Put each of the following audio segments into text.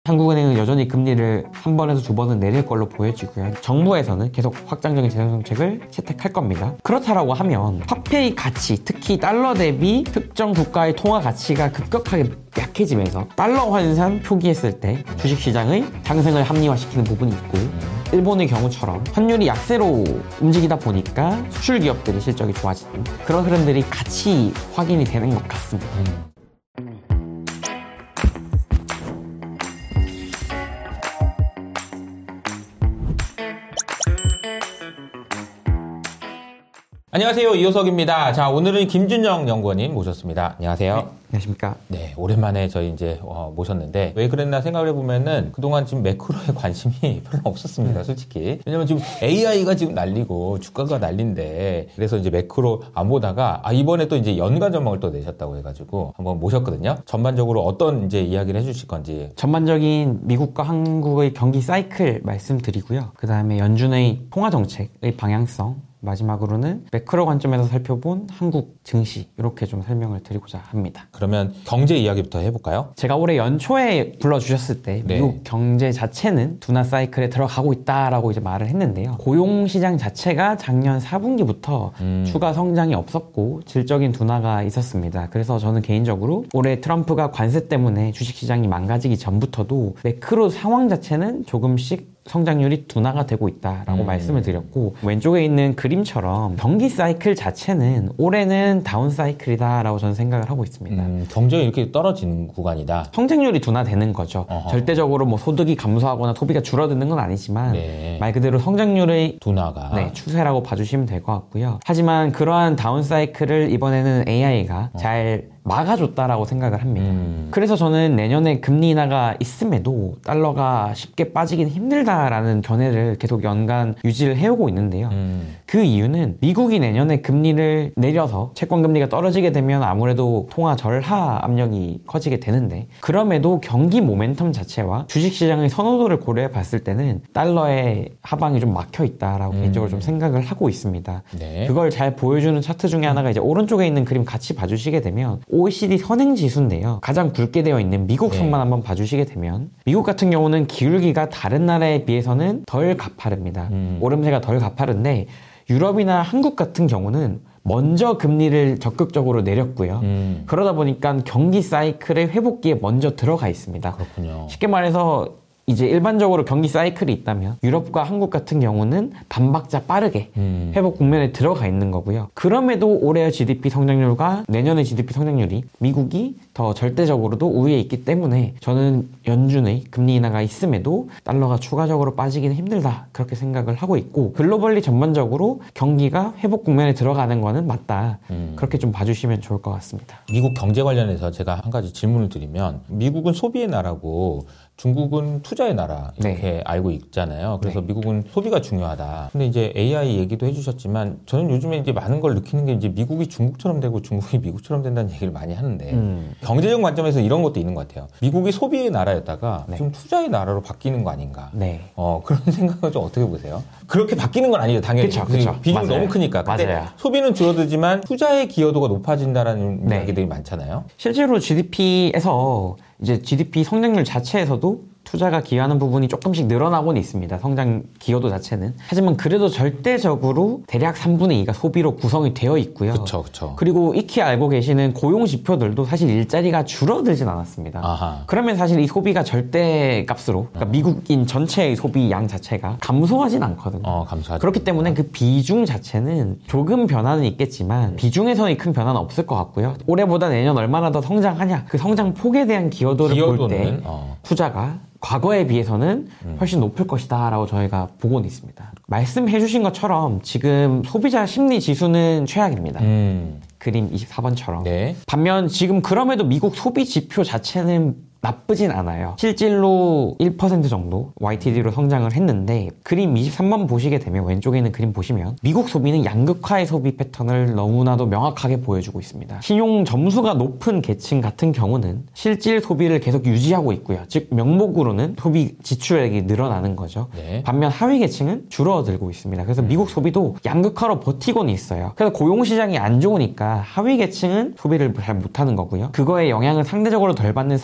한국은행은 여전히 금리를 한 번에서 두 번은 내릴 걸로 보여지고요. 정부에서는 계속 확장적인 재정 정책을 채택할 겁니다. 그렇다라고 하면 화폐의 가치, 특히 달러 대비 특정 국가의 통화 가치가 급격하게 약해지면서 달러 환산 표기했을 때 주식시장의 상승을 합리화시키는 부분이 있고, 일본의 경우처럼 환율이 약세로 움직이다 보니까 수출 기업들의 실적이 좋아지는 그런 흐름들이 같이 확인이 되는 것 같습니다. 안녕하세요, 이호석입니다. 자, 오늘은 김준영 연구원님 모셨습니다. 안녕하세요. 네, 안녕하십니까. 네, 오랜만에 저희 이제 모셨는데 왜 그랬나 생각을 해보면은 그동안 지금 매크로에 관심이 별로 없었습니다, 솔직히. 왜냐면 지금 AI가 지금 난리고 주가가 난리인데, 그래서 이제 매크로 안 보다가 이번에 또 이제 연간 전망을 또 내셨다고 해가지고 한번 모셨거든요. 전반적으로 어떤 이제 이야기를 해주실 건지. 전반적인 미국과 한국의 경기 사이클 말씀드리고요. 그 다음에 연준의 통화 정책의 방향성, 마지막으로는 매크로 관점에서 살펴본 한국 증시, 이렇게 좀 설명을 드리고자 합니다. 그러면 경제 이야기부터 해볼까요? 제가 올해 연초에 불러주셨을 때 네. 미국 경제 자체는 둔화 사이클에 들어가고 있다라고 이제 말을 했는데요. 고용시장 자체가 작년 4분기부터 추가 성장이 없었고 질적인 둔화가 있었습니다. 그래서 저는 개인적으로 올해 트럼프가 관세 때문에 주식시장이 망가지기 전부터도 매크로 상황 자체는 조금씩 성장률이 둔화가 되고 있다라고 말씀을 드렸고, 왼쪽에 있는 그림처럼 경기 사이클 자체는 올해는 다운 사이클이다라고 저는 생각을 하고 있습니다. 경제가 이렇게 떨어지는 구간이다. 성장률이 둔화되는 거죠. 절대적으로 뭐 소득이 감소하거나 소비가 줄어드는 건 아니지만 네. 말 그대로 성장률의 둔화가 추세라고 봐주시면 될 것 같고요. 하지만 그러한 다운 사이클을 이번에는 AI가 잘 막아줬다라고 생각을 합니다. 그래서 저는 내년에 금리 인하가 있음에도 달러가 쉽게 빠지긴 힘들다라는 견해를 계속 연간 유지를 해오고 있는데요. 그 이유는 미국이 내년에 금리를 내려서 채권 금리가 떨어지게 되면 아무래도 통화 절하 압력이 커지게 되는데, 그럼에도 경기 모멘텀 자체와 주식시장의 선호도를 고려해 봤을 때는 달러의 하방이 좀 막혀 있다라고 개인적으로 좀 생각을 하고 있습니다. 네. 그걸 잘 보여주는 차트 중에 하나가 이제 오른쪽에 있는 그림 같이 봐주시게 되면 OECD 선행지수인데요. 가장 굵게 되어 있는 미국 선만 한번 봐주시게 되면, 미국 같은 경우는 기울기가 다른 나라에 비해서는 덜 가파릅니다. 오름세가 덜 가파른데 유럽이나 한국 같은 경우는 먼저 금리를 적극적으로 내렸고요. 그러다 보니까 경기 사이클의 회복기에 먼저 들어가 있습니다. 그렇군요. 쉽게 말해서 이제 일반적으로 경기 사이클이 있다면 유럽과 한국 같은 경우는 반박자 빠르게 회복 국면에 들어가 있는 거고요. 그럼에도 올해의 GDP 성장률과 내년의 GDP 성장률이 미국이 더 절대적으로도 우위에 있기 때문에 저는 연준의 금리 인하가 있음에도 달러가 추가적으로 빠지기는 힘들다, 그렇게 생각을 하고 있고, 글로벌리 전반적으로 경기가 회복 국면에 들어가는 거는 맞다, 그렇게 좀 봐주시면 좋을 것 같습니다. 미국 경제 관련해서 제가 한 가지 질문을 드리면, 미국은 소비의 나라고 중국은 투자의 나라, 이렇게 알고 있잖아요. 그래서 미국은 소비가 중요하다. 근데 이제 AI 얘기도 해주셨지만, 저는 요즘에 이제 많은 걸 느끼는 게 이제 미국이 중국처럼 되고 중국이 미국처럼 된다는 얘기를 많이 하는데, 경제적 관점에서 이런 것도 있는 것 같아요. 미국이 소비의 나라였다가 좀 투자의 나라로 바뀌는 거 아닌가. 그런 생각은 좀 어떻게 보세요? 그렇게 바뀌는 건 아니죠, 당연히. 그쵸. 비중이 너무 크니까. 근데 맞아요. 소비는 줄어들지만 투자의 기여도가 높아진다라는 이야기들이 많잖아요. 실제로 GDP에서 이제 GDP 성장률 자체에서도 투자가 기여하는 부분이 조금씩 늘어나고는 있습니다. 성장 기여도 자체는. 하지만 그래도 절대적으로 대략 3분의 2가 소비로 구성이 되어 있고요. 그쵸. 그리고 익히 알고 계시는 고용 지표들도 사실 일자리가 줄어들진 않았습니다. 아하. 그러면 사실 이 소비가 절대값으로, 그러니까 미국인 전체의 소비 양 자체가 감소하진 않거든요. 감소하죠. 그렇기 때문에 그 비중 자체는 조금 변화는 있겠지만 비중에서는 큰 변화는 없을 것 같고요. 올해보다 내년 얼마나 더 성장하냐, 그 성장 폭에 대한 기여도를 볼 때 투자가 과거에 비해서는 훨씬 높을 것이다 라고 저희가 보고는 있습니다. 말씀해 주신 것처럼 지금 소비자 심리 지수는 최악입니다. 그림 24번처럼. 반면 지금 그럼에도 미국 소비 지표 자체는 나쁘진 않아요. 실질로 1% 정도 YTD로 성장을 했는데, 그림 23번 보시게 되면 왼쪽에 있는 그림 보시면 미국 소비는 양극화의 소비 패턴을 너무나도 명확하게 보여주고 있습니다. 신용 점수가 높은 계층 같은 경우는 실질 소비를 계속 유지하고 있고요. 즉 명목으로는 소비 지출액이 늘어나는 거죠. 반면 하위 계층은 줄어들고 있습니다. 그래서 미국 소비도 양극화로 버티고는 있어요. 그래서 고용시장이 안 좋으니까 하위 계층은 소비를 잘 못하는 거고요. 그거에 영향을 상대적으로 덜 받는 상위 계층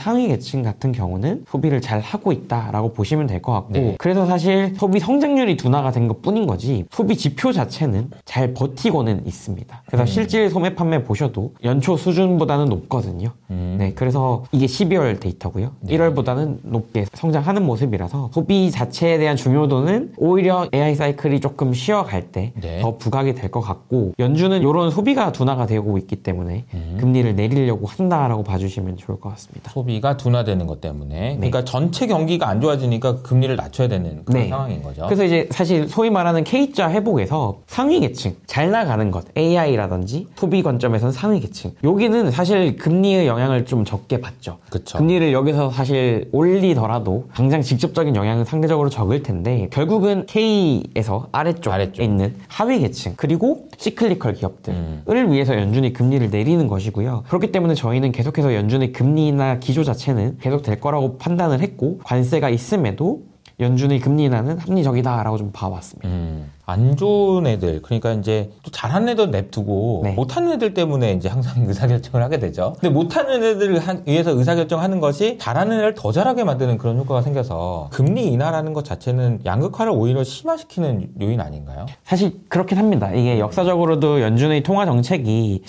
계층 같은 경우는 소비를 잘 하고 있다라고 보시면 될 것 같고 그래서 사실 소비 성장률이 둔화가 된 것 뿐인 거지 소비 지표 자체는 잘 버티고는 있습니다. 그래서 실질 소매 판매 보셔도 연초 수준보다는 높거든요. 네, 그래서 이게 12월 데이터고요. 1월보다는 높게 성장하는 모습이라서 소비 자체에 대한 중요도는 오히려 AI 사이클이 조금 쉬어갈 때 더 부각이 될 것 같고 연준은 이런 소비가 둔화가 되고 있기 때문에 금리를 내리려고 한다라고 봐주시면 좋을 것 같습니다. 소비가 둔화되는 것 때문에 그러니까 전체 경기가 안 좋아지니까 금리를 낮춰야 되는 그런 상황인 거죠. 그래서 이제 사실 소위 말하는 K자 회복에서 상위 계층 잘 나가는 것 AI라든지 소비 관점에서는 상위 계층 여기는 사실 금리의 영향을 좀 적게 받죠. 그쵸. 금리를 여기서 사실 올리더라도 당장 직접적인 영향은 상대적으로 적을 텐데 결국은 K에서 아래쪽에 있는 하위 계층 그리고 시클리컬 기업들을 위해서 연준이 금리를 내리는 것이고요. 그렇기 때문에 저희는 계속해서 연준의 금리나 기조 자체는 계속 될 거라고 판단을 했고 관세가 있음에도 연준의 금리 인하는 합리적이다라고 좀 봐왔습니다. 안 좋은 애들, 그러니까 이제 또 잘하는 애들 냅두고 못하는 애들 때문에 이제 항상 의사결정을 하게 되죠. 근데 못하는 애들을 위해서 의사결정하는 것이 잘하는 애를 더 잘하게 만드는 그런 효과가 생겨서 금리 인하라는 것 자체는 양극화를 오히려 심화시키는 요인 아닌가요? 사실 그렇긴 합니다. 이게 역사적으로도 연준의 통화 정책이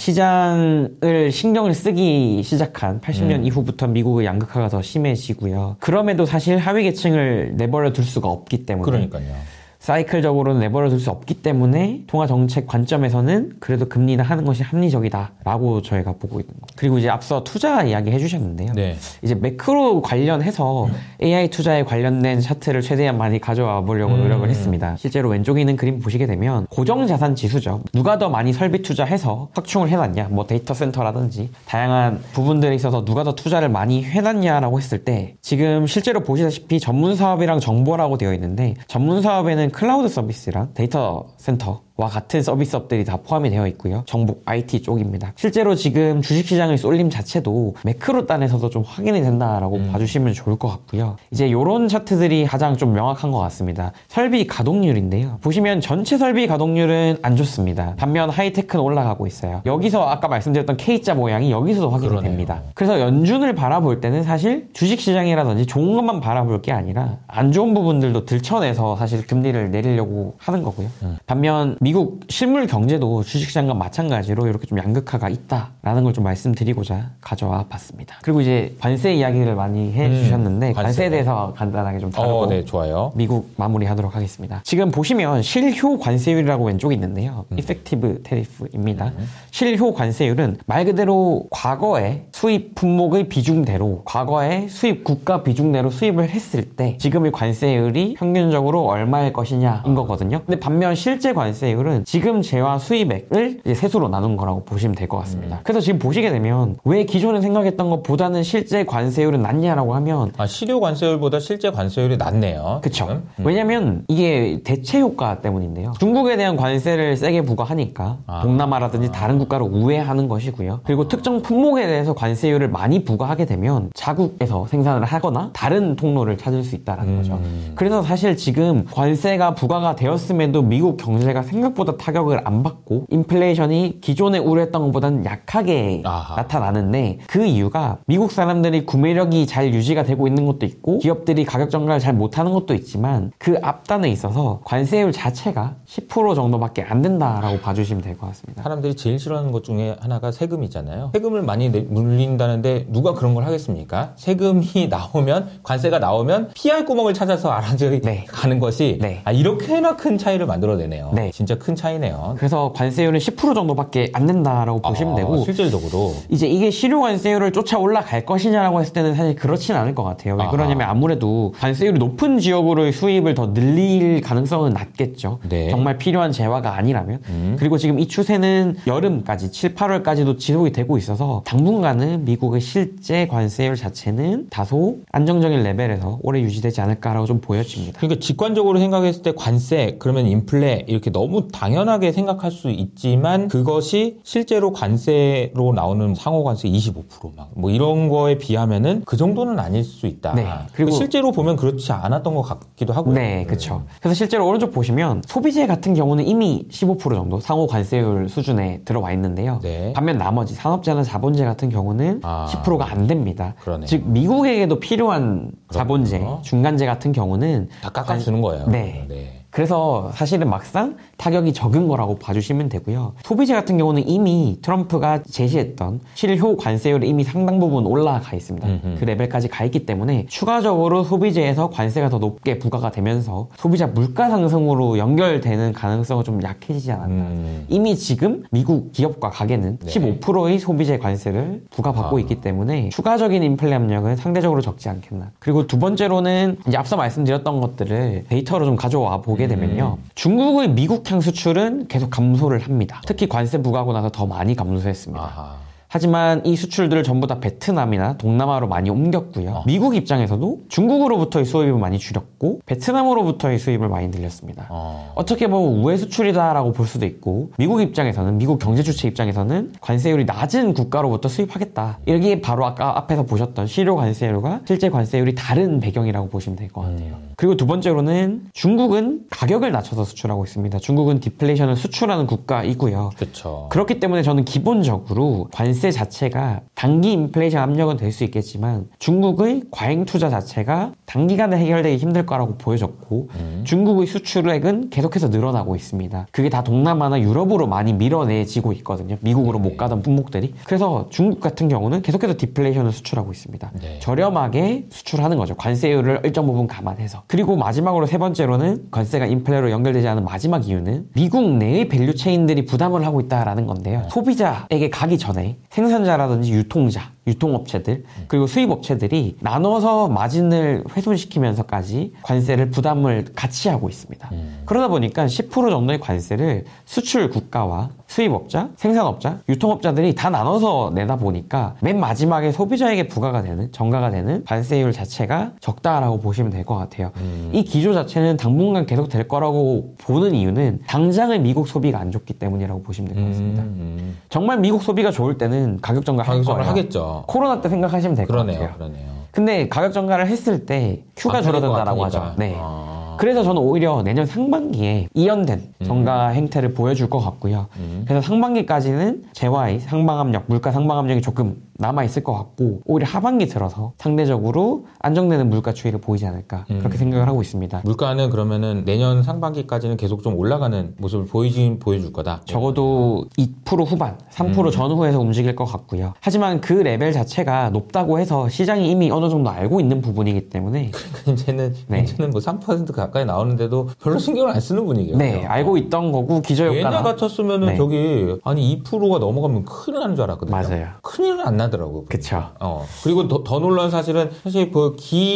시장을 신경을 쓰기 시작한 80년 이후부터 미국의 양극화가 더 심해지고요. 그럼에도 사실 하위 계층을 내버려 둘 수가 없기 때문에 그러니까요. 사이클적으로는 내버려 둘 수 없기 때문에 통화정책 관점에서는 그래도 금리 인하하는 것이 합리적이다라고 저희가 보고 있는 거예요. 그리고 이제 앞서 투자 이야기 해주셨는데요. 이제 매크로 관련해서 AI 투자에 관련된 차트를 최대한 많이 가져와 보려고 노력을 했습니다. 실제로 왼쪽에 있는 그림 보시게 되면 고정자산 지수죠. 누가 더 많이 설비 투자해서 확충을 해놨냐, 뭐 데이터 센터라든지 다양한 부분들에 있어서 누가 더 투자를 많이 해놨냐라고 했을 때 지금 실제로 보시다시피 전문 사업이랑 정보라고 되어 있는데 전문 사업에는 클라우드 서비스랑 데이터 센터와 같은 서비스업들이 다 포함이 되어 있고요. 정보 IT 쪽입니다. 실제로 지금 주식시장의 쏠림 자체도 매크로 단에서도 좀 확인이 된다라고 봐주시면 좋을 것 같고요. 이제 요런 차트들이 가장 좀 명확한 것 같습니다. 설비 가동률인데요. 보시면 전체 설비 가동률은 안 좋습니다. 반면 하이테크는 올라가고 있어요. 여기서 아까 말씀드렸던 K자 모양이 여기서도 확인이 됩니다. 그래서 연준을 바라볼 때는 사실 주식시장이라든지 좋은 것만 바라볼 게 아니라 안 좋은 부분들도 들춰내서 사실 금리를 내리려고 하는 거고요. 반면 미국 실물 경제도 주식시장과 마찬가지로 이렇게 좀 양극화가 있다라는 걸 좀 말씀드리고자 가져와 봤습니다. 그리고 이제 관세 이야기를 많이 해주셨는데 관세에 대해서 간단하게 좀 다루고 좋아요. 미국 마무리하도록 하겠습니다. 지금 보시면 실효 관세율이라고 왼쪽에 있는데요. Effective Tariff입니다. 실효 관세율은 말 그대로 과거의 수입 품목의 비중대로 과거의 수입 국가 비중대로 수입을 했을 때 지금의 관세율이 평균적으로 얼마일 것이냐인 거거든요. 근데 반면 실제 관세율은 지금 재화 수입액을 이제 세수로 나눈 거라고 보시면 될 것 같습니다. 그래서 지금 보시게 되면 왜 기존에 생각했던 것보다는 실제 관세율은 낮냐라고 하면 실효 관세율보다 실제 관세율이 낮네요. 그렇죠. 왜냐면 이게 대체 효과 때문인데요. 중국에 대한 관세를 세게 부과하니까 동남아라든지 다른 국가를 우회하는 것이고요. 그리고 특정 품목에 대해서 관세율을 많이 부과하게 되면 자국에서 생산을 하거나 다른 통로를 찾을 수 있다는 거죠. 그래서 사실 지금 관세가 부과가 되었음에도 미국 경제가 생각보다 타격을 안 받고 인플레이션이 기존에 우려했던 것보다는 약하게 나타나는데 그 이유가 미국 사람들이 구매력이 잘 유지가 되고 있는 것도 있고 기업들이 가격 정가를 잘 못하는 것도 있지만 그 앞단에 있어서 관세율 자체가 10% 정도밖에 안 된다라고 봐주시면 될 것 같습니다. 사람들이 제일 싫어하는 것 중에 하나가 세금이잖아요. 세금을 많이 물린다는데 누가 그런 걸 하겠습니까? 세금이 나오면 관세가 나오면 피할 구멍을 찾아서 알아들이 가는 것이 이렇게나 큰 차이를 만들어내네요. 진짜 큰 차이네요. 그래서 관세율은 10% 정도밖에 안 된다라고 보시면 되고 실질적으로 이제 이게 실효 관세율을 쫓아 올라갈 것이냐라고 했을 때는 사실 그렇진 않을 것 같아요. 왜 그러냐면 아무래도 관세율이 높은 지역으로의 수입을 더 늘릴 가능성은 낮겠죠. 정말 필요한 재화가 아니라면. 그리고 지금 이 추세는 여름까지 7, 8월까지도 지속이 되고 있어서 당분간은 미국의 실제 관세율 자체는 다소 안정적인 레벨에서 오래 유지되지 않을까라고 좀 보여집니다. 그러니까 직관적으로 생각했을 때 관세 그러면 인플레 이렇게 너무 너무 당연하게 생각할 수 있지만 그것이 실제로 관세로 나오는 상호 관세 25% 막 뭐 이런 거에 비하면은 그 정도는 아닐 수 있다. 네. 그리고 실제로 보면 그렇지 않았던 것 같기도 하고요. 네, 그렇죠. 그래서 실제로 오른쪽 보시면 소비재 같은 경우는 이미 15% 정도 상호 관세율 수준에 들어와 있는데요. 네. 반면 나머지 산업재나 자본재 같은 경우는 10%가 안 됩니다. 그러네요. 즉 미국에게도 필요한 자본재, 중간재 같은 경우는 다 깎아주는 거예요. 네. 그래서 사실은 막상 타격이 적은 거라고 봐주시면 되고요. 소비재 같은 경우는 이미 트럼프가 제시했던 실효 관세율이 이미 상당 부분 올라가 있습니다. 그 레벨까지 가 있기 때문에 추가적으로 소비재에서 관세가 더 높게 부과가 되면서 소비자 물가 상승으로 연결되는 가능성은 좀 약해지지 않았나. 이미 지금 미국 기업과 가게는 15%의 소비재 관세를 부과받고 있기 때문에 추가적인 인플레 압력은 상대적으로 적지 않겠나. 그리고 두 번째로는 이제 앞서 말씀드렸던 것들을 데이터로 좀 가져와 보게 되면요. 중국의 미국향 수출은 계속 감소를 합니다. 특히 관세 부과하고 나서 더 많이 감소했습니다. 하지만 이 수출들을 전부 다 베트남이나 동남아로 많이 옮겼고요. 미국 입장에서도 중국으로부터의 수입을 많이 줄였고 베트남으로부터의 수입을 많이 늘렸습니다. 어떻게 보면 우회 수출이다라고 볼 수도 있고 미국 입장에서는 미국 경제 주체 입장에서는 관세율이 낮은 국가로부터 수입하겠다. 여기에 바로 아까 앞에서 보셨던 실효 관세율과 실제 관세율이 다른 배경이라고 보시면 될 것 같아요. 그리고 두 번째로는 중국은 가격을 낮춰서 수출하고 있습니다. 중국은 디플레이션을 수출하는 국가이고요. 그렇죠. 그렇기 때문에 저는 기본적으로 관세 자체가 단기 인플레이션 압력은 될 수 있겠지만 중국의 과잉 투자 자체가 단기간에 해결되기 힘들 거라고 보여졌고 중국의 수출액은 계속해서 늘어나고 있습니다. 그게 다 동남아나 유럽으로 많이 밀어내지고 있거든요. 미국으로 못 가던 품목들이. 그래서 중국 같은 경우는 계속해서 디플레이션을 수출하고 있습니다. 저렴하게 수출하는 거죠. 관세율을 일정 부분 감안해서. 그리고 마지막으로 세 번째로는 관세가 인플레로 연결되지 않은 마지막 이유는 미국 내의 밸류 체인들이 부담을 하고 있다라는 건데요. 소비자에게 가기 전에 생산자라든지 유통자, 유통업체들 그리고 수입업체들이 나눠서 마진을 훼손시키면서까지 관세를 부담을 같이 하고 있습니다. 그러다 보니까 10% 정도의 관세를 수출 국가와 수입업자, 생산업자, 유통업자들이 다 나눠서 내다 보니까 맨 마지막에 소비자에게 부과가 되는, 전가가 되는 관세율 자체가 적다라고 보시면 될 것 같아요. 이 기조 자체는 당분간 계속 될 거라고 보는 이유는 당장의 미국 소비가 안 좋기 때문이라고 보시면 될 것 같습니다. 정말 미국 소비가 좋을 때는 가격 전가를 할 거예요. 하겠죠. 코로나 때 생각하시면 될 것 같아요. 그러네요. 근데 가격 전가를 했을 때 Q가 줄어든다라고 하죠. 네. 그래서 저는 오히려 내년 상반기에 이연된 전가 행태를 보여줄 것 같고요. 그래서 상반기까지는 재화의 상방압력, 물가 상방압력이 조금 남아있을 것 같고 오히려 하반기 들어서 상대적으로 안정되는 물가 추이를 보이지 않을까 그렇게 생각을 하고 있습니다. 물가는 그러면은 내년 상반기까지는 계속 좀 올라가는 모습을 보여줄 거다. 적어도 2% 후반, 3% 전후에서 움직일 것 같고요. 하지만 그 레벨 자체가 높다고 해서 시장이 이미 어느 정도 알고 있는 부분이기 때문에 이제는 뭐 3% 가까이 나오는데도 별로 신경을 안 쓰는 분위기예요. 네, 알고 있던 거고 기저효과나 옛날 같았으면은 저기 아니 2%가 넘어가면 큰일 나는 줄 알았거든요. 맞아요. 큰일은 안 나더라고요. 그렇죠. 그리고 더 놀라운 사실은 사실 그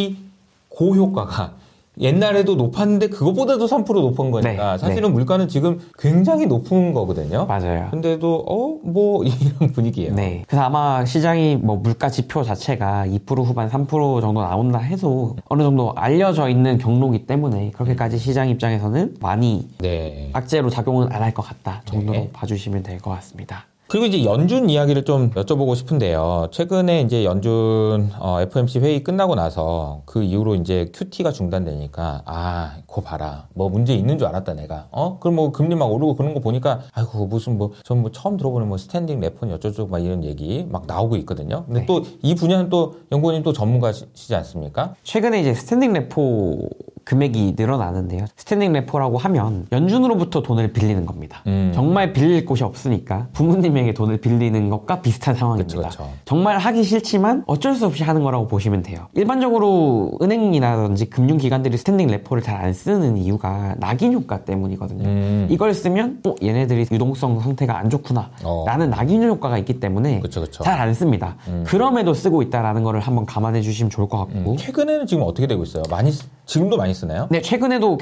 기고효과가 옛날에도 높았는데 그것보다도 3% 높은 거니까 사실은 물가는 지금 굉장히 높은 거거든요. 맞아요. 근데도 뭐 이런 분위기예요. 네. 그래서 아마 시장이 뭐 물가 지표 자체가 2% 후반 3% 정도 나온다 해도 어느 정도 알려져 있는 경로이기 때문에 그렇게까지 시장 입장에서는 많이 악재로 작용은 안 할 것 같다 정도로 봐주시면 될 것 같습니다. 그리고 이제 연준 이야기를 좀 여쭤보고 싶은데요. 최근에 이제 연준 FOMC 회의 끝나고 나서 그 이후로 이제 QT가 중단되니까 그거 봐라. 뭐 문제 있는 줄 알았다 내가. 그럼 뭐 금리 막 오르고 그런 거 보니까 아이고 무슨 전 처음 들어보는 뭐 스탠딩 레포니 어쩌고 막 이런 얘기 막 나오고 있거든요. 근데 또 이 분야는 또 연구원님 또 전문가시지 않습니까? 최근에 이제 스탠딩 레포 금액이 늘어나는데요. 스탠딩 레포라고 하면 연준으로부터 돈을 빌리는 겁니다. 정말 빌릴 곳이 없으니까 부모님에게 돈을 빌리는 것과 비슷한 상황입니다. 그쵸. 정말 하기 싫지만 어쩔 수 없이 하는 거라고 보시면 돼요. 일반적으로 은행이라든지 금융기관들이 스탠딩 레포를 잘 안 쓰는 이유가 낙인 효과 때문이거든요. 이걸 쓰면 얘네들이 유동성 상태가 안 좋구나 라는 낙인 효과가 있기 때문에 잘 안 씁니다. 그럼에도 쓰고 있다는 거를 한번 감안해 주시면 좋을 것 같고 최근에는 지금 어떻게 되고 있어요? 지금도 많이 쓰나요? 네, 최근에도 계속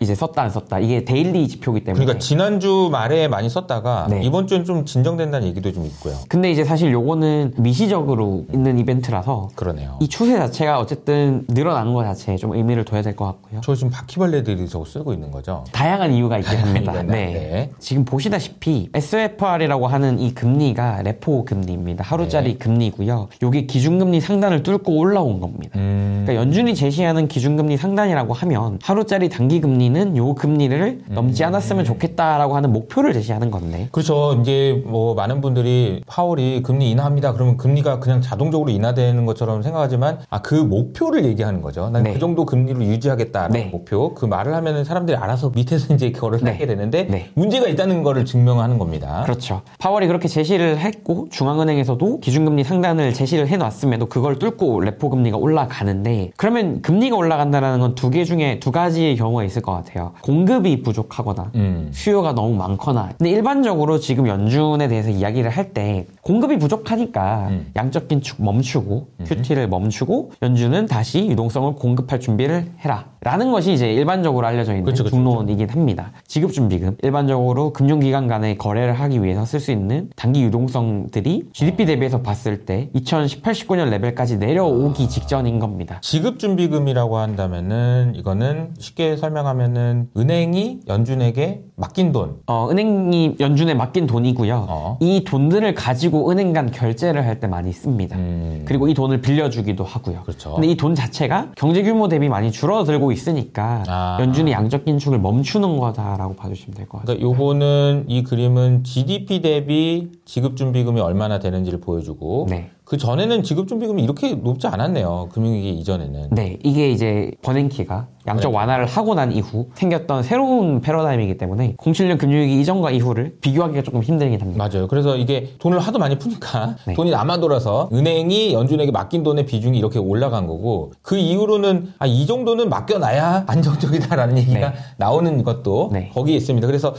이제 썼다 안 썼다 이게 데일리 지표이기 때문에 그러니까 지난주 말에 많이 썼다가 네. 이번 주엔 좀 진정된다는 얘기도 좀 있고요. 근데 이제 사실 요거는 미시적으로 있는 이벤트라서 그러네요. 이 추세 자체가 어쨌든 늘어나는 것 자체에 좀 의미를 둬야 될 것 같고요. 저 지금 바퀴벌레들이 저거 쓰고 있는 거죠? 다양한 이유가 있긴 합니다. 네. 네. 지금 보시다시피 SFR이라고 하는 이 금리가 레포 금리입니다. 하루짜리 네. 금리고요. 요게 기준금리 상단을 뚫고 올라온 겁니다. 그러니까 연준이 제시하는 기준금리 상단이라고 하면 하루짜리 단기 금리는 요 금리를 넘지 않았으면 좋겠다라고 하는 목표를 제시하는 건데. 그렇죠. 이제 뭐 많은 분들이 파월이 금리 인하합니다. 그러면 금리가 그냥 자동적으로 인하되는 것처럼 생각하지만 그 목표를 얘기하는 거죠. 난 그 정도 금리로 유지하겠다라는 목표. 그 말을 하면은 사람들이 알아서 밑에서 이제 결을 하게 되는데 문제가 있다는 거를 증명하는 겁니다. 그렇죠. 파월이 그렇게 제시를 했고 중앙은행에서도 기준금리 상단을 제시를 해놨음에도 그걸 뚫고 레포 금리가 올라가는데 그러면 금리가 올라간다는 건 두 개 중에 두 가지의 경우가 있을 것 같아요. 공급이 부족하거나 수요가 너무 많거나. 근데 일반적으로 지금 연준에 대해서 이야기를 할 때 공급이 부족하니까 양적 긴축 멈추고 QT를 멈추고 연준은 다시 유동성을 공급할 준비를 해라 라는 것이 이제 일반적으로 알려져 있는 중론이긴 합니다. 지급준비금, 일반적으로 금융기관 간의 거래를 하기 위해서 쓸 수 있는 단기 유동성들이 GDP 대비해서 봤을 때 2018, 19년 레벨까지 내려오기 직전인 겁니다. 지급준비금이라고 한다면은 이거는 쉽게 설명하면은 은행이 연준에게 맡긴 돈. 은행이 연준에 맡긴 돈이고요. 이 돈들을 가지고 은행 간 결제를 할 때 많이 씁니다. 그리고 이 돈을 빌려주기도 하고요. 그렇죠. 근데 이 돈 자체가 경제 규모 대비 많이 줄어들고 있으니까 연준이 양적 긴축을 멈추는 거다라고 봐주시면 될 것 같아요. 그러니까 요거는 이 그림은 GDP 대비 지급준비금이 얼마나 되는지를 보여주고 그 전에는 지급준비금이 이렇게 높지 않았네요. 금융위기 이전에는. 네, 이게 이제 버냉키가 양적 완화를 하고 난 이후 생겼던 새로운 패러다임이기 때문에 07년 금융위기 이전과 이후를 비교하기가 조금 힘들긴 합니다. 맞아요. 그래서 이게 돈을 하도 많이 푸니까 돈이 남아 돌아서 은행이 연준에게 맡긴 돈의 비중이 이렇게 올라간 거고 그 이후로는 이 정도는 맡겨놔야 안정적이다라는 얘기가 나오는 것도 거기에 있습니다. 그래서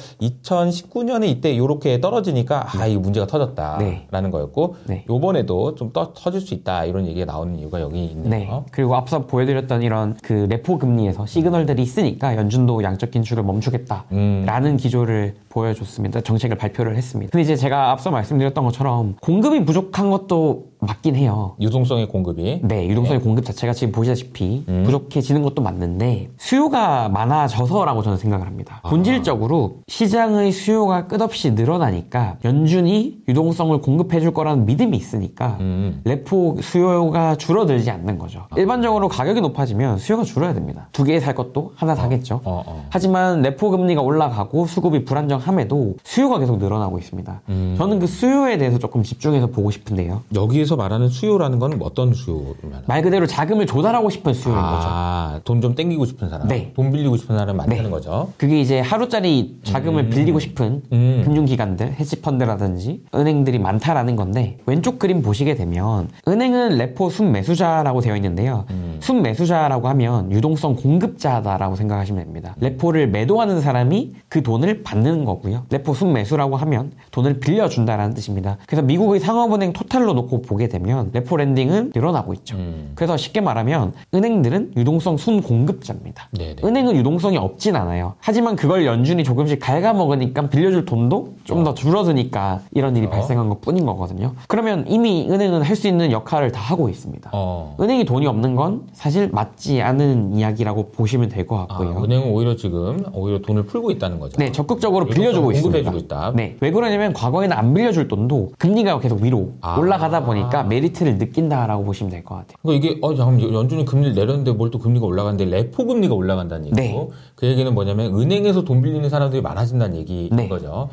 2019년에 이때 이렇게 떨어지니까 이게 문제가 터졌다라는 거였고 요번에도 좀 터질 수 있다 이런 얘기가 나오는 이유가 여기 있네요. 그리고 앞서 보여드렸던 이런 그 레포 금리에서 시그널들이 있으니까 연준도 양적 긴축을 멈추겠다라는 기조를 보여줬습니다. 정책을 발표를 했습니다. 근데 이제 제가 앞서 말씀드렸던 것처럼 공급이 부족한 것도 맞긴 해요. 유동성의 공급이. 네, 유동성의 공급 자체가 지금 보시다시피 부족해지는 것도 맞는데 수요가 많아져서라고 저는 생각을 합니다. 본질적으로 시장의 수요가 끝없이 늘어나니까 연준이 유동성을 공급해 줄 거라는 믿음이 있으니까 레포 수요가 줄어들지 않는 거죠. 일반적으로 가격이 높아지면 수요가 줄어야 됩니다. 두 개 살 것도 하나 사겠죠. 하지만 레포 금리가 올라가고 수급이 불안정함에도 수요가 계속 늘어나고 있습니다. 저는 그 수요에 대해서 조금 집중해서 보고 싶은데요. 여기에서 말하는 수요라는 건 어떤 수요? 말 그대로 자금을 조달하고 싶은 수요인 거죠. 돈 좀 땡기고 싶은 사람, 돈 빌리고 싶은 사람 많다는 거죠. 그게 이제 하루짜리 자금을 빌리고 싶은 금융기관들, 헤지펀드라든지 은행들이 많다라는 건데 왼쪽 그림 보시게 되면 은행은 레포 순매수자라고 되어 있는데요. 순매수자라고 하면 유동성 공급자다라고 생각하시면 됩니다. 레포를 매도하는 사람이 그 돈을 받는 거고요. 레포 순매수라고 하면 돈을 빌려준다라는 뜻입니다. 그래서 미국의 상업은행 토탈로 놓고 보게 되면 레포 렌딩은 늘어나고 있죠. 그래서 쉽게 말하면 은행들은 유동성 순공급자입니다. 은행은 유동성이 없진 않아요. 하지만 그걸 연준이 조금씩 갉아먹으니까 빌려줄 돈도 좀 더 줄어드니까 이런 일이 발생한 것 뿐인 거거든요. 그러면 이미 은행은 할 수 있는 역할을 다 하고 있습니다. 은행이 돈이 없는 건 사실 맞지 않은 이야기라고 보시면 될 것 같고요. 은행은 오히려 돈을 풀고 있다는 거죠. 네, 적극적으로 빌려주고 있습니다. 공급해주고 있다. 네, 왜 그러냐면 과거에는 안 빌려줄 돈도 금리가 계속 위로 올라가다 보니까 메리트를 느낀다라고 보시면 될 것 같아요. 그러니까 이게 잠깐만 연준이 금리를 내렸는데 뭘 또 금리가 올라가는데 레포 금리가 올라간다는 얘기고 그 얘기는 뭐냐면 은행에서 돈 빌리는 사람들이 많아진다는 얘기인 거죠.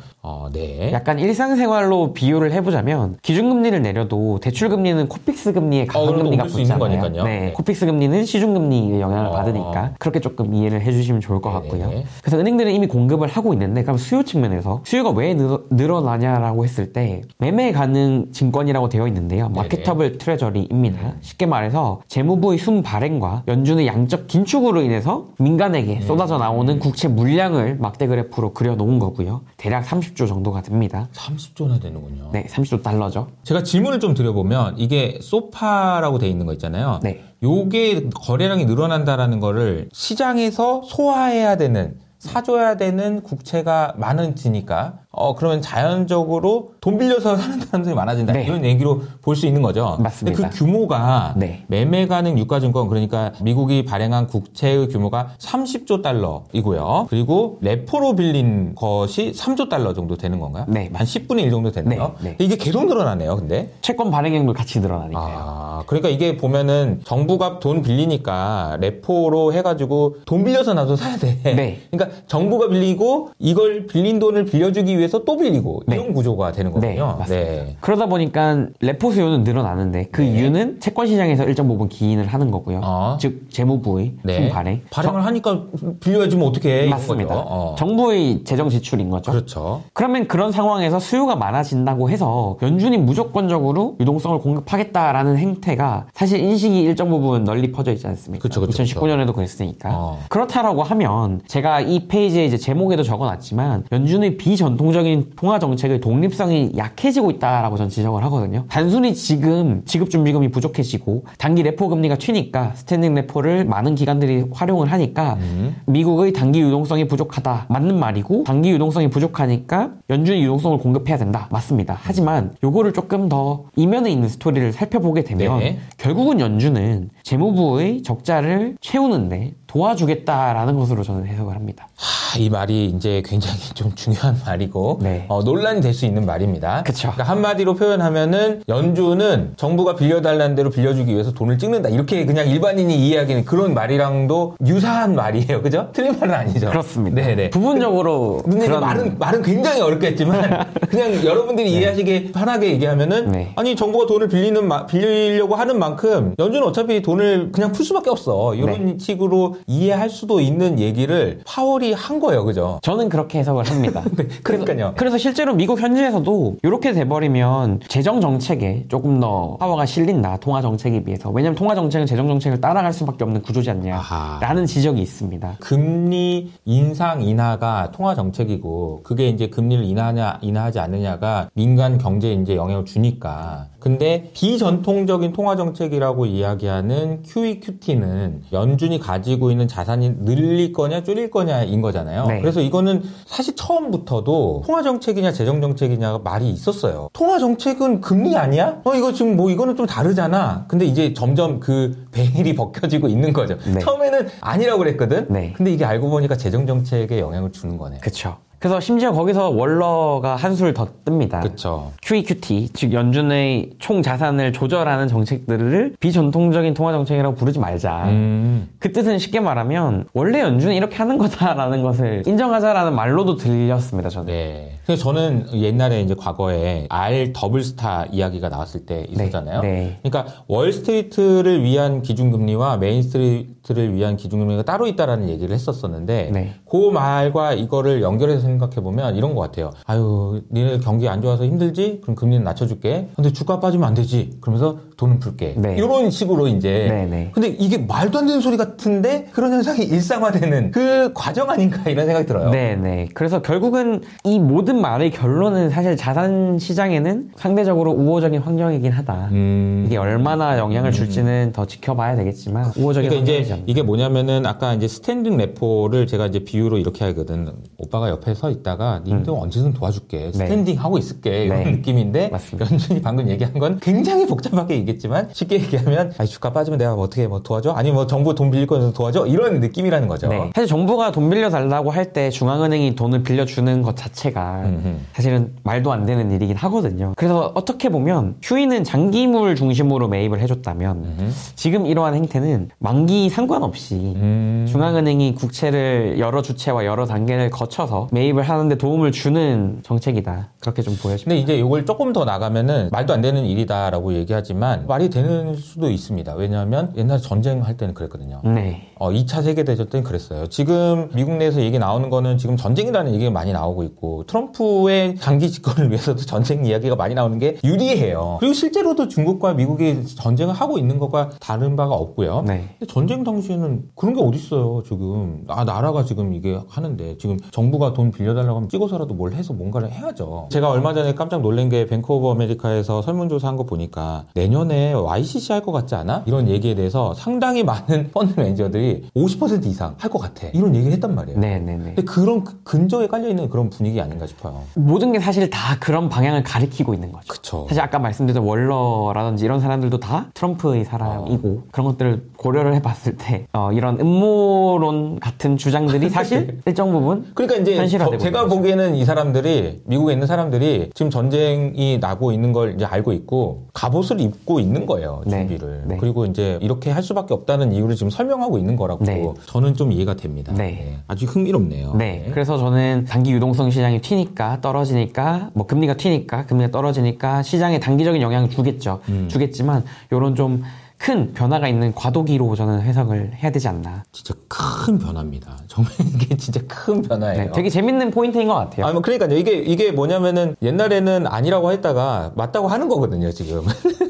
약간 일상생활로 비유를 해보자면 기준금리를 내려도 대출금리는 코픽스 금리에 가산금리가 붙잖아요. 코픽스 금리는 시중금리의 영향을 받으니까 그렇게 조금 이해를 해주시면 좋을 것 같고요. 그래서 은행들은 이미 공급을 하고 있는데 그럼 수요 수요 측면에서 수요가 왜 늘어나냐라고 했을 때 매매 가능 증권이라고 되어 있는데요. 마케터블 트레저리입니다. 쉽게 말해서 재무부의 순발행과 연준의 양적 긴축으로 인해서 민간에게 쏟아져 나오는 국채 물량을 막대 그래프로 그려놓은 거고요. 대략 30조 정도가 됩니다. 30조나 되는군요. 네, 30조 달러죠. 제가 질문을 좀 드려보면 이게 소파라고 돼 있는 거 있잖아요. 네. 요게 거래량이 늘어난다라는 거를 시장에서 소화해야 되는, 사줘야 되는 국채가 많아지니까 그러면 자연적으로 돈 빌려서 사는 사람들이 많아진다. 네. 이런 얘기로 볼 수 있는 거죠. 맞습니다. 근데 그 규모가 네. 매매 가능 유가증권, 그러니까 미국이 발행한 국채의 규모가 30조 달러이고요. 그리고 레포로 빌린 것이 3조 달러 정도 되는 건가요? 네. 한 10분의 1 정도 되네요. 네. 이게 계속 늘어나네요, 근데. 채권 발행액도 같이 늘어나니까요. 아, 그러니까 이게 보면은 정부가 돈 빌리니까 레포로 해가지고 돈 빌려서 나도 사야 돼. 네. 그러니까 정부가 빌리고 이걸 빌린 돈을 빌려주기 위해서 또 빌리고 네. 이런 구조가 되는 거군요. 네, 맞습니다. 그러다 보니까 레포 수요는 늘어나는데 그 이유는 채권 시장에서 일정 부분 기인을 하는 거고요. 즉 재무부의 순발행. 발행을 하니까 빌려야지 뭐 어떻게 해. 맞습니다. 정부의 재정 지출인 거죠. 그렇죠. 그러면 그런 상황에서 수요가 많아진다고 해서 연준이 무조건적으로 유동성을 공급하겠다라는 행태가 사실 인식이 일정 부분 널리 퍼져 있지 않습니까? 그렇죠. 2019년에도 그랬으니까. 그렇다라고 하면 제가 이 페이지에 이제 제목에도 적어놨지만 연준의 비전통적인 통화 정책의 독립성이 약해지고 있다라고 전 지적을 하거든요. 단순히 지금 지급준비금이 부족해지고 단기 레포 금리가 튀니까 스탠딩 레포를 많은 기관들이 활용을 하니까 미국의 단기 유동성이 부족하다. 맞는 말이고 단기 유동성이 부족하니까 연준이 유동성을 공급해야 된다. 맞습니다. 하지만 요거를 조금 더 이면에 있는 스토리를 살펴보게 되면 결국은 연준은 재무부의 적자를 채우는데 도와주겠다라는 것으로 저는 해석을 합니다. 이 말이 이제 굉장히 좀 중요한 말이고 논란이 될 수 있는 말입니다. 그쵸. 그러니까 한마디로 표현하면은 연준은 정부가 빌려달라는 대로 빌려주기 위해서 돈을 찍는다. 이렇게 그냥 일반인이 이해하기는 그런 말이랑도 유사한 말이에요. 그죠? 틀린 말은 아니죠. 그렇습니다. 네네. 부분적으로 근데 말은 굉장히 어렵겠지만 그냥 여러분들이 이해하시기 편하게 얘기하면은 아니 정부가 돈을 빌리려고 하는 만큼 연준은 어차피 돈을 그냥 풀 수밖에 없어. 이런 식으로 이해할 수도 있는 얘기를 파월이 한 거예요. 그죠? 저는 그렇게 해석을 합니다. 그러니까요. 그래서 실제로 미국 현지에서도 이렇게 돼버리면 재정 정책에 조금 더 파워가 실린다. 통화 정책에 비해서. 왜냐하면 통화 정책은 재정 정책을 따라갈 수밖에 없는 구조지 않냐라는 지적이 있습니다. 금리 인상 인하가 통화 정책이고 그게 이제 금리를 인하하지 않느냐가 민간 경제에 이제 영향을 주니까. 근데 비전통적인 통화 정책이라고 이야기하는 QE/QT는 연준이 가지고 있는 자산이 늘릴 거냐 줄일 거냐인 거잖아요. 그래서 이거는 사실 처음부터도 통화 정책이냐 재정 정책이냐가 말이 있었어요. 통화 정책은 금리 아니야? 이거 지금 뭐 이거는 좀 다르잖아. 근데 이제 점점 그 베일이 벗겨지고 있는 거죠. 처음에는 아니라고 그랬거든. 근데 이게 알고 보니까 재정 정책에 영향을 주는 거네요. 그렇죠. 그래서 심지어 거기서 월러가 한술 더 뜹니다. 그렇죠. QE/QT, 즉 연준의 총 자산을 조절하는 정책들을 비전통적인 통화 정책이라고 부르지 말자. 그 뜻은 쉽게 말하면 원래 연준이 이렇게 하는 거다라는 것을 인정하자라는 말로도 들렸습니다. 저는. 네. 그래서 저는 옛날에 이제 과거에 R 더블스타 이야기가 나왔을 때 있었잖아요. 그러니까 월스트리트를 위한 기준금리와 메인스트리트를 위한 기준금리가 따로 있다라는 얘기를 했었었는데 그 말과 이거를 연결해서 생각해보면 이런 것 같아요. 아유, 니네 경기 안 좋아서 힘들지? 그럼 금리는 낮춰줄게. 근데 주가 빠지면 안 되지? 그러면서 돈은 풀게. 이런 식으로 이제. 근데 이게 말도 안 되는 소리 같은데 그런 현상이 일상화되는 그 과정 아닌가 이런 생각이 들어요. 네네. 그래서 결국은 이 모든 말의 결론은 사실 자산 시장에는 상대적으로 우호적인 환경이긴 하다. 이게 얼마나 영향을 줄지는 더 지켜봐야 되겠지만 우호적인 그러니까 환경이지 이제 이게 뭐냐면은 아까 이제 스탠딩 레포를 제가 이제 비유로 이렇게 하거든. 오빠가 옆에 서 있다가 님도 언제든 도와줄게. 스탠딩 하고 있을게. 이런 느낌인데 맞습니다. 연준이 방금 얘기한 건 굉장히 복잡하게 얘기했지만 쉽게 얘기하면 주가 빠지면 내가 어떻게 도와줘? 아니 정부 돈 빌릴 거에서 도와줘? 이런 느낌이라는 거죠. 사실 정부가 돈 빌려달라고 할 때 중앙은행이 돈을 빌려주는 것 자체가 사실은 말도 안 되는 일이긴 하거든요. 그래서 어떻게 보면 QE는 장기물 중심으로 매입을 해줬다면 지금 이러한 행태는 만기 상관없이 중앙은행이 국채를 여러 주체와 여러 단계를 거쳐서 매입을 하는데 도움을 주는 정책이다. 그렇게 좀 보여집니다. 근데 이제 이걸 조금 더 나가면은 말도 안 되는 일이다라고 얘기하지만 하지만 말이 되는 수도 있습니다. 왜냐하면 옛날에 전쟁할 때는 그랬거든요. 네. 2차 세계대전 때는 그랬어요. 지금 미국 내에서 얘기 나오는 거는 지금 전쟁이라는 얘기가 많이 나오고 있고 트럼프의 장기 집권을 위해서도 전쟁 이야기가 많이 나오는 게 유리해요. 그리고 실제로도 중국과 미국이 전쟁을 하고 있는 것과 다른 바가 없고요. 네. 근데 전쟁 당시에는 그런 게 어딨어요. 지금 나라가 지금 이게 하는데 지금 정부가 돈 빌려달라고 하면 찍어서라도 뭘 해서 뭔가를 해야죠. 제가 얼마 전에 깜짝 놀란 게 뱅크 오브 아메리카에서 설문조사한 거 보니까 내년에 YCC 할 것 같지 않아? 이런 얘기에 대해서 상당히 많은 펀드 매니저들이 50% 이상 할 것 같아. 이런 얘기를 했단 말이에요. 네네네. 근데 그런 근저에 깔려있는 그런 분위기 아닌가 싶어요. 모든 게 사실 다 그런 방향을 가리키고 있는 거죠. 그쵸. 사실 아까 말씀드렸던 월러라든지 이런 사람들도 다 트럼프의 사람이고 그런 것들을 고려를 해봤을 때 이런 음모론 같은 주장들이 사실 일정 부분 그러니까 이제 현실화되고 제가 보기에는 이 사람들이 미국에 있는 사람들이 지금 전쟁이 나고 있는 걸 이제 알고 있고 갑옷을 입고 있는 거예요. 준비를. 네. 그리고 이제 이렇게 할 수밖에 없다는 이유를 지금 설명하고 있는 거라고 저는 좀 이해가 됩니다. 네. 아주 흥미롭네요. 네. 그래서 저는 단기 유동성 시장이 튀니까 떨어지니까 뭐 금리가 튀니까 금리가 떨어지니까 시장에 단기적인 영향을 주겠죠. 주겠지만 이런 좀 큰 변화가 있는 과도기로 저는 해석을 해야 되지 않나. 진짜 큰 변화입니다. 정말 이게 진짜 큰 변화예요. 네, 되게 재밌는 포인트인 것 같아요. 뭐 그러니까요. 이게 뭐냐면은 옛날에는 아니라고 했다가 맞다고 하는 거거든요, 지금.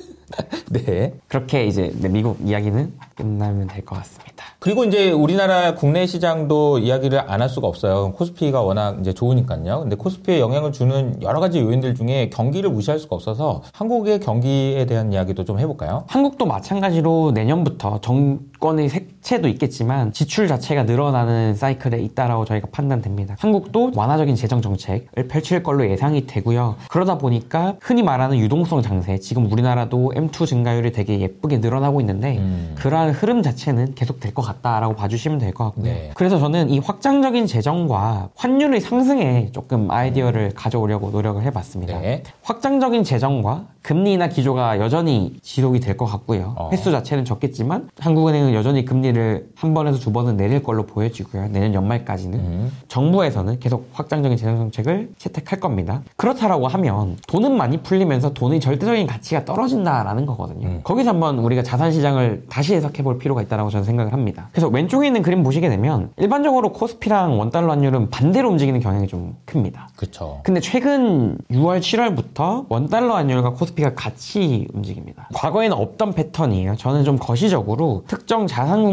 네. 그렇게 이제 미국 이야기는 끝나면 될 것 같습니다. 그리고 이제 우리나라 국내 시장도 이야기를 안 할 수가 없어요. 코스피가 워낙 이제 좋으니까요. 근데 코스피에 영향을 주는 여러 가지 요인들 중에 경기를 무시할 수가 없어서 한국의 경기에 대한 이야기도 좀 해볼까요? 한국도 마찬가지로 내년부터 정권의 색채도 있겠지만 지출 자체가 늘어나는 사이클에 있다라고 저희가 판단됩니다. 한국도 완화적인 재정 정책을 펼칠 걸로 예상이 되고요. 그러다 보니까 흔히 말하는 유동성 장세, 지금 우리나라도 M2 증가율이 되게 예쁘게 늘어나고 있는데 그러한 흐름 자체는 계속될 것 같다라고 봐주시면 될 것 같고요. 네. 그래서 저는 이 확장적인 재정과 환율의 상승에 조금 아이디어를 가져오려고 노력을 해봤습니다. 네. 확장적인 재정과 금리 인하 기조가 여전히 지속이 될 것 같고요. 횟수 자체는 적겠지만 한국은행은 여전히 금리를 한 번에서 두 번은 내릴 걸로 보여지고요. 내년 연말까지는. 정부에서는 계속 확장적인 재정 정책을 채택할 겁니다. 그렇다라고 하면 돈은 많이 풀리면서 돈의 절대적인 가치가 떨어진다라는 거거든요. 거기서 한번 우리가 자산시장을 다시 해석해 볼 필요가 있다고 저는 생각을 합니다. 그래서 왼쪽에 있는 그림 보시게 되면 일반적으로 코스피랑 원달러 환율은 반대로 움직이는 경향이 좀 큽니다. 그렇죠. 근데 최근 6월, 7월부터 원달러 환율과 코스피가 같이 움직입니다. 과거에는 없던 패턴이에요. 저는 좀 거시적으로 특정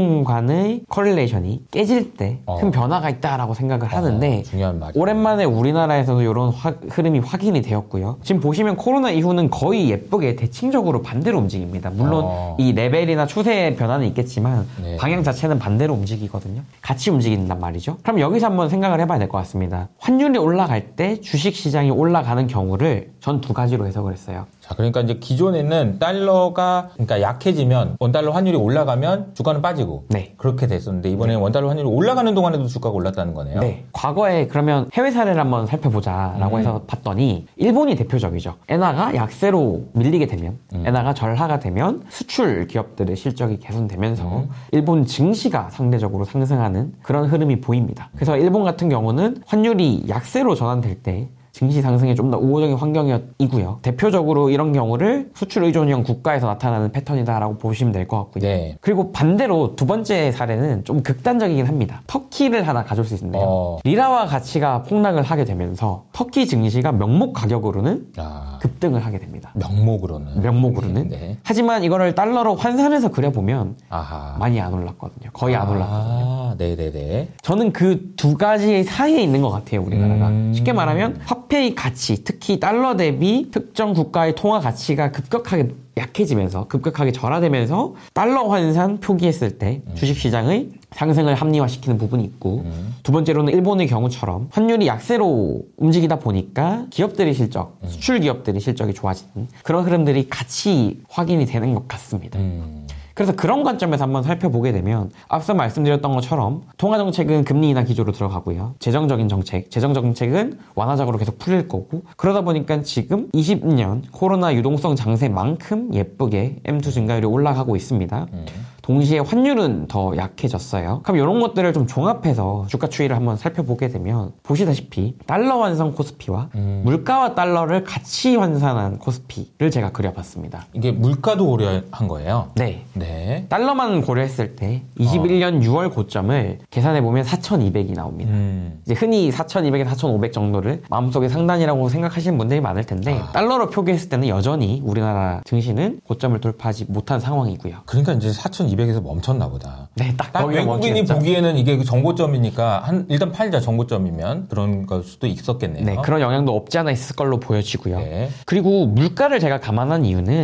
자산군간의 커릴레이션이 깨질 때 큰 변화가 있다라고 생각을 하는데 중요한 말이에요. 오랜만에 우리나라에서도 이런 흐름이 확인이 되었고요. 지금 보시면 코로나 이후는 거의 예쁘게 대칭적으로 반대로 움직입니다. 물론 이 레벨이나 추세의 변화는 있겠지만 방향 자체는 반대로 움직이거든요. 같이 움직인단 말이죠. 그럼 여기서 한번 생각을 해봐야 될 것 같습니다. 환율이 올라갈 때 주식시장이 올라가는 경우를 전 두 가지로 해석을 했어요. 자, 그러니까 이제 기존에는 달러가 그러니까 약해지면 원달러 환율이 올라가면 주가는 빠지고 그렇게 됐었는데 이번에는 원달러 환율이 올라가는 동안에도 주가가 올랐다는 거네요. 네. 과거에 그러면 해외 사례를 한번 살펴보자라고 해서 봤더니 일본이 대표적이죠. 엔화가 약세로 밀리게 되면 엔화가 절하가 되면 수출 기업들의 실적이 개선되면서 일본 증시가 상대적으로 상승하는 그런 흐름이 보입니다. 그래서 일본 같은 경우는 환율이 약세로 전환될 때 증시 상승에 좀 더 우호적인 환경이고요. 대표적으로 이런 경우를 수출 의존형 국가에서 나타나는 패턴이다라고 보시면 될 것 같고요. 네. 그리고 반대로 두 번째 사례는 좀 극단적이긴 합니다. 터키를 하나 가져올 수 있는데요. 리라화 가치가 폭락을 하게 되면서 터키 증시가 명목 가격으로는 급등을 하게 됩니다. 명목으로는. 네. 하지만 이거를 달러로 환산해서 그려보면 많이 안 올랐거든요. 거의 안 올랐거든요. 네네네. 저는 그 두 가지 사이에 있는 것 같아요, 우리나라가. 쉽게 말하면 화폐의 가치, 특히 달러 대비 특정 국가의 통화 가치가 급격하게 약해지면서 급격하게 절하되면서 달러 환산 표기했을 때 주식시장의 상승을 합리화시키는 부분이 있고 두 번째로는 일본의 경우처럼 환율이 약세로 움직이다 보니까 기업들의 실적, 수출 기업들의 실적이 좋아지는 그런 흐름들이 같이 확인이 되는 것 같습니다. 그래서 그런 관점에서 한번 살펴보게 되면 앞서 말씀드렸던 것처럼 통화정책은 금리 인하 기조로 들어가고요. 재정적인 정책은 완화적으로 계속 풀릴 거고 그러다 보니까 지금 20년 코로나 유동성 장세만큼 예쁘게 M2 증가율이 올라가고 있습니다. 동시에 환율은 더 약해졌어요. 그럼 이런 것들을 좀 종합해서 주가 추이를 한번 살펴보게 되면 보시다시피 달러 환산 코스피와 물가와 달러를 같이 환산한 코스피를 제가 그려봤습니다. 이게 물가도 고려한 거예요? 네. 달러만 고려했을 때 21년 6월 고점을 계산해보면 4,200이 나옵니다. 이제 흔히 4,200에서 4,500 정도를 마음속에 상단이라고 생각하시는 분들이 많을 텐데 달러로 표기했을 때는 여전히 우리나라 증시는 고점을 돌파하지 못한 상황이고요. 그러니까 이제 4,200에서 멈췄나 보다. 네, 딱 외국인이 보기에는 이게 정고점이니까 일단 팔자 정고점이면 그런 걸 수도 있었겠네요. 네, 그런 영향도 없지 않아 있을 걸로 보여지고요. 그리고 물가를 제가 감안한 이유는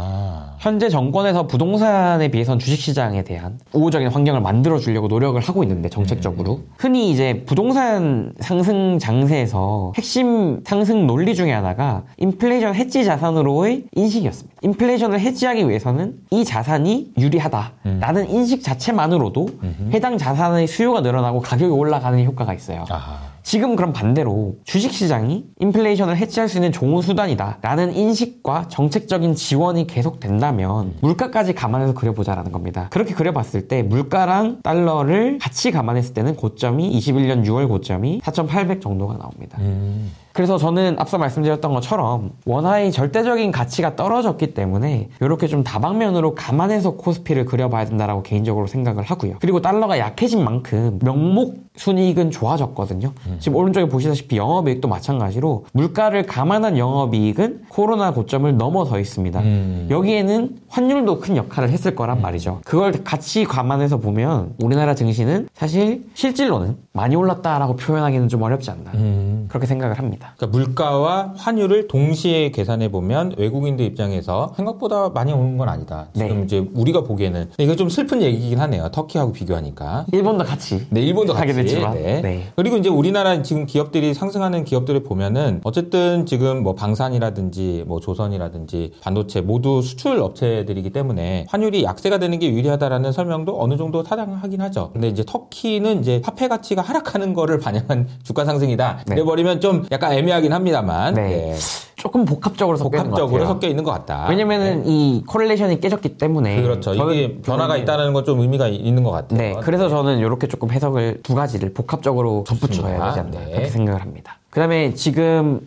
현재 정권에서 부동산에 비해선 주식시장에 대한 우호적인 환경을 만들어주려고 노력을 하고 있는데 정책적으로 흔히 이제 부동산 상승 장세에서 핵심 상승 논리 중에 하나가 인플레이션 해지 자산으로의 인식이었습니다. 인플레이션을 해지하기 위해서는 이 자산이 유리하다라는 인식 자체만으로도 해당 자산의 수요가 늘어나고 가격이 올라가는 효과가 있어요. 지금 그럼 반대로 주식시장이 인플레이션을 해치할 수 있는 좋은 수단이다 라는 인식과 정책적인 지원이 계속된다면 물가까지 감안해서 그려보자라는 겁니다. 그렇게 그려봤을 때 물가랑 달러를 같이 감안했을 때는 고점이 21년 6월 고점이 4,800 정도가 나옵니다. 그래서 저는 앞서 말씀드렸던 것처럼 원화의 절대적인 가치가 떨어졌기 때문에 이렇게 좀 다방면으로 감안해서 코스피를 그려봐야 된다라고 개인적으로 생각을 하고요. 그리고 달러가 약해진 만큼 명목 순이익은 좋아졌거든요. 지금 오른쪽에 보시다시피 영업이익도 마찬가지로 물가를 감안한 영업이익은 코로나 고점을 넘어서 있습니다. 여기에는 환율도 큰 역할을 했을 거란 말이죠. 그걸 같이 감안해서 보면 우리나라 증시는 사실 실질로는 많이 올랐다라고 표현하기는 좀 어렵지 않나 그렇게 생각을 합니다. 그러니까 물가와 환율을 동시에 계산해 보면 외국인들 입장에서 생각보다 많이 오는 건 아니다. 지금 이제 우리가 보기에는 이거 좀 슬픈 얘기긴 하네요. 터키하고 비교하니까. 일본도 같이. 네, 일본도 하게 같이. 됐지만. 그리고 이제 우리나라 지금 기업들이 상승하는 기업들을 보면은 어쨌든 지금 뭐 방산이라든지 뭐 조선이라든지 반도체 모두 수출 업체들이기 때문에 환율이 약세가 되는 게 유리하다라는 설명도 어느 정도 타당하긴 하죠. 근데 이제 터키는 이제 화폐 가치가 하락하는 거를 반영한 주가 상승이다. 그래버리면 좀 약간 애매하긴 합니다만. 조금 복합적으로 섞여 있는 것 같다. 왜냐면은 이 코렐레이션이 깨졌기 때문에. 그렇죠. 이게 변화가 있다는 건 좀 의미가 있는 것 같아요. 네. 그래서 저는 이렇게 조금 해석을 두 가지를 복합적으로 덧붙여야 되지 않나 그렇게 생각을 합니다. 그 다음에 지금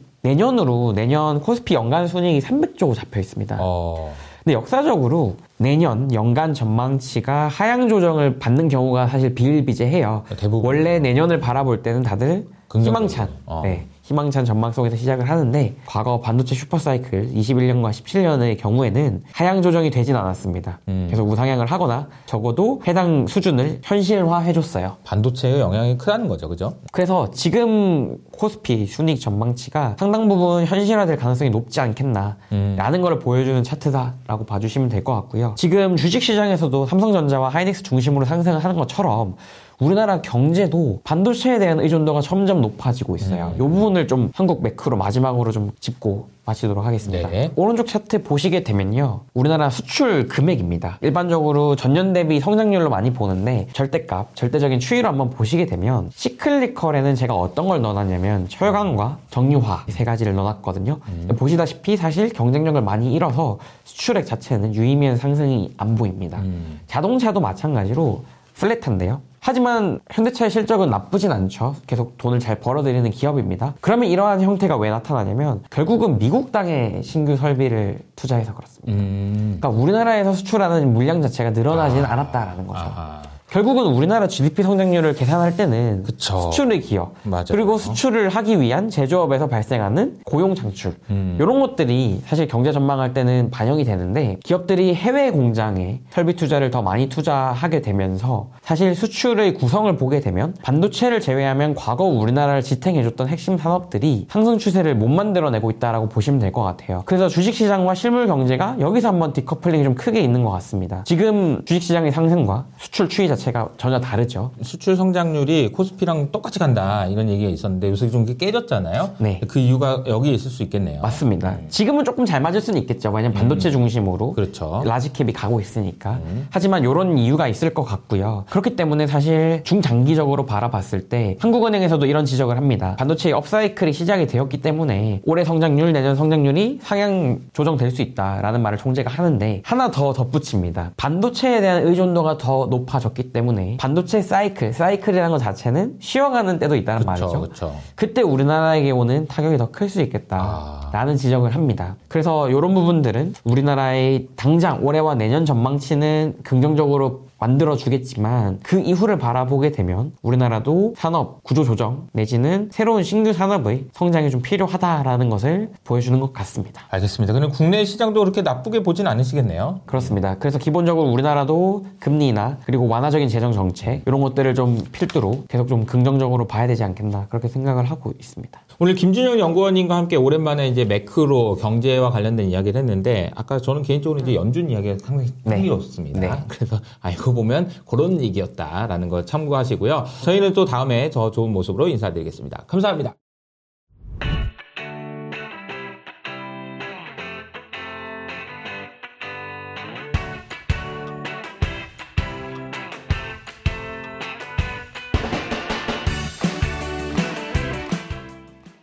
내년 코스피 연간 순이익이 300조 잡혀 있습니다. 근데 역사적으로 내년 연간 전망치가 하향 조정을 받는 경우가 사실 비일비재해요. 대부분. 원래 내년을 바라볼 때는 다들 희망찬, 희망찬 전망 속에서 시작을 하는데 과거 반도체 슈퍼사이클 21년과 17년의 경우에는 하향 조정이 되진 않았습니다. 계속 우상향을 하거나 적어도 해당 수준을 현실화해줬어요. 반도체의 영향이 크다는 거죠, 그죠? 그래서 지금 코스피 순이익 전망치가 상당 부분 현실화될 가능성이 높지 않겠나라는 걸 보여주는 차트다라고 봐주시면 될 것 같고요. 지금 주식시장에서도 삼성전자와 하이닉스 중심으로 상승을 하는 것처럼 우리나라 경제도 반도체에 대한 의존도가 점점 높아지고 있어요. 이 부분을 좀 한국 매크로 마지막으로 좀 짚고 마치도록 하겠습니다. 오른쪽 차트 보시게 되면요. 우리나라 수출 금액입니다. 일반적으로 전년 대비 성장률로 많이 보는데 절대값, 절대적인 추이로 한번 보시게 되면 시클리컬에는 제가 어떤 걸 넣어놨냐면 철강과 정유화 세 가지를 넣어놨거든요. 보시다시피 사실 경쟁력을 많이 잃어서 수출액 자체는 유의미한 상승이 안 보입니다. 자동차도 마찬가지로 플랫한데요. 하지만 현대차의 실적은 나쁘진 않죠. 계속 돈을 잘 벌어들이는 기업입니다. 그러면 이러한 형태가 왜 나타나냐면 결국은 미국 땅에 신규 설비를 투자해서 그렇습니다. 그러니까 우리나라에서 수출하는 물량 자체가 늘어나지는 않았다라는 거죠. 결국은 우리나라 GDP 성장률을 계산할 때는 수출의 기여 그리고 수출을 하기 위한 제조업에서 발생하는 고용 창출 이런 것들이 사실 경제 전망할 때는 반영이 되는데 기업들이 해외 공장에 설비 투자를 더 많이 투자하게 되면서 사실 수출의 구성을 보게 되면 반도체를 제외하면 과거 우리나라를 지탱해줬던 핵심 산업들이 상승 추세를 못 만들어내고 있다라고 보시면 될 것 같아요. 그래서 주식시장과 실물 경제가 여기서 한번 디커플링이 좀 크게 있는 것 같습니다. 지금 주식시장의 상승과 수출 추이 자체 자체가 전혀 다르죠. 수출 성장률이 코스피랑 똑같이 간다 이런 얘기가 있었는데 요새 좀 깨졌잖아요. 네. 그 이유가 여기에 있을 수 있겠네요. 맞습니다. 지금은 조금 잘 맞을 수는 있겠죠. 왜냐면 반도체 중심으로 그렇죠. 라지캡이 가고 있으니까. 하지만 이런 이유가 있을 것 같고요. 그렇기 때문에 사실 중장기적으로 바라봤을 때 한국은행에서도 이런 지적을 합니다. 반도체의 업사이클이 시작이 되었기 때문에 올해 성장률, 내년 성장률이 상향 조정될 수 있다라는 말을 총재가 하는데 하나 더 덧붙입니다. 반도체에 대한 의존도가 더 높아졌기 때문에 반도체 사이클이라는 것 자체는 쉬어가는 때도 있다는 말이죠. 그쵸. 그때 우리나라에게 오는 타격이 더 클 수 있겠다라는 지적을 합니다. 그래서 이런 부분들은 우리나라의 당장 올해와 내년 전망치는 긍정적으로 만들어주겠지만 그 이후를 바라보게 되면 우리나라도 산업 구조 조정 내지는 새로운 신규 산업의 성장이 좀 필요하다라는 것을 보여주는 것 같습니다. 알겠습니다. 그럼 국내 시장도 그렇게 나쁘게 보진 않으시겠네요? 그렇습니다. 그래서 기본적으로 우리나라도 금리나 그리고 완화적인 재정 정책 이런 것들을 좀 필두로 계속 좀 긍정적으로 봐야 되지 않겠나 그렇게 생각을 하고 있습니다. 오늘 김준영 연구원님과 함께 오랜만에 이제 매크로 경제와 관련된 이야기를 했는데 아까 저는 개인적으로 이제 연준 이야기가 상당히 흥미롭습니다. 네. 그래서 알고 보면 그런 얘기였다라는 거 참고하시고요. 저희는 또 다음에 더 좋은 모습으로 인사드리겠습니다. 감사합니다.